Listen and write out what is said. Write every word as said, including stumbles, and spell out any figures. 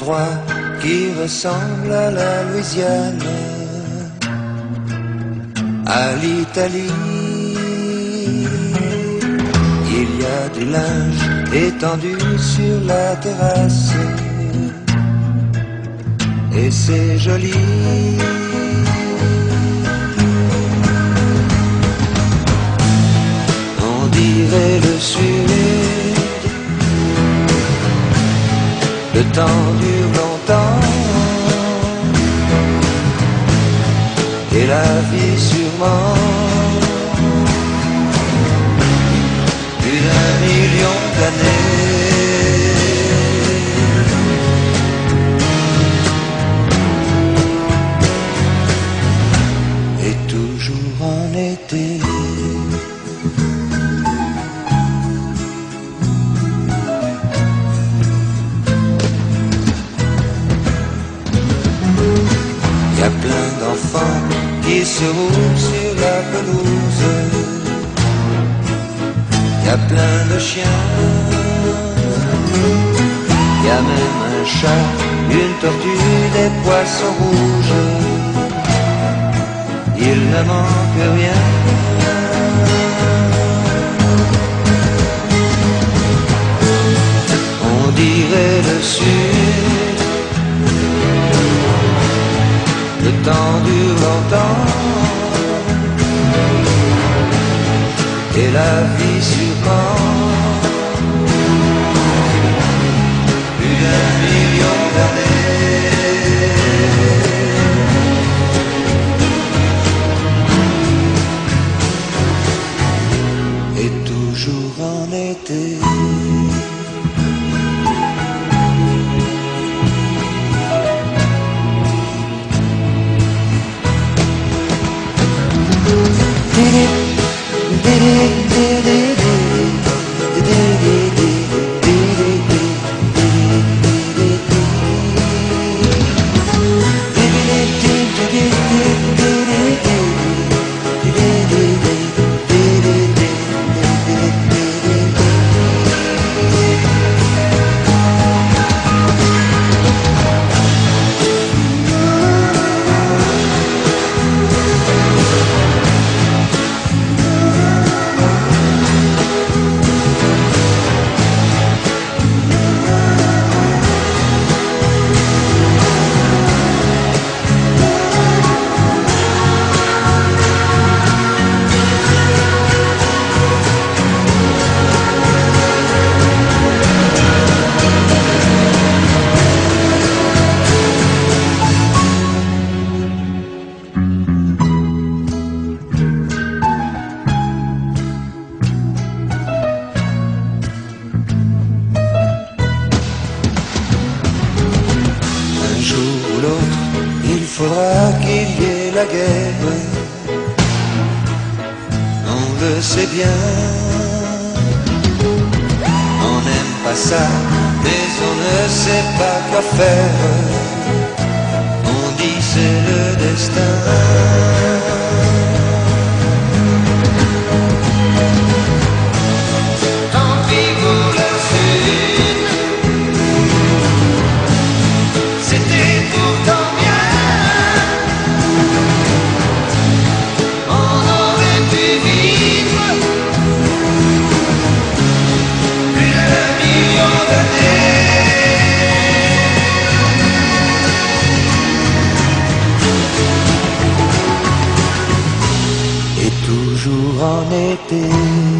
endroit qui ressemble à la Louisiane, à l'Italie. Il y a du linge étendu sur la terrasse, et c'est joli. On dirait le sud, le temps dure longtemps, et la vie sûrement plus d'un million d'années. Et toujours en été. Y a plein d'enfants qui se roulent sur la pelouse. Y a plein de chiens. Y a même un chat, une tortue, des poissons rouges. Il ne manque rien. On dirait le sud, le temps dure longtemps, et la vie sûrement plus d'un million d'années. Et toujours en été. Un jour ou l'autre, il faudra qu'il y ait la guerre. On le sait bien. On n'aime pas ça, mais on ne sait pas quoi faire. On dit c'est le destin. Tant pis pour la Sud, c'était pourtant bien. On aurait pu vivre plus d'un million d'années. Et toujours en été.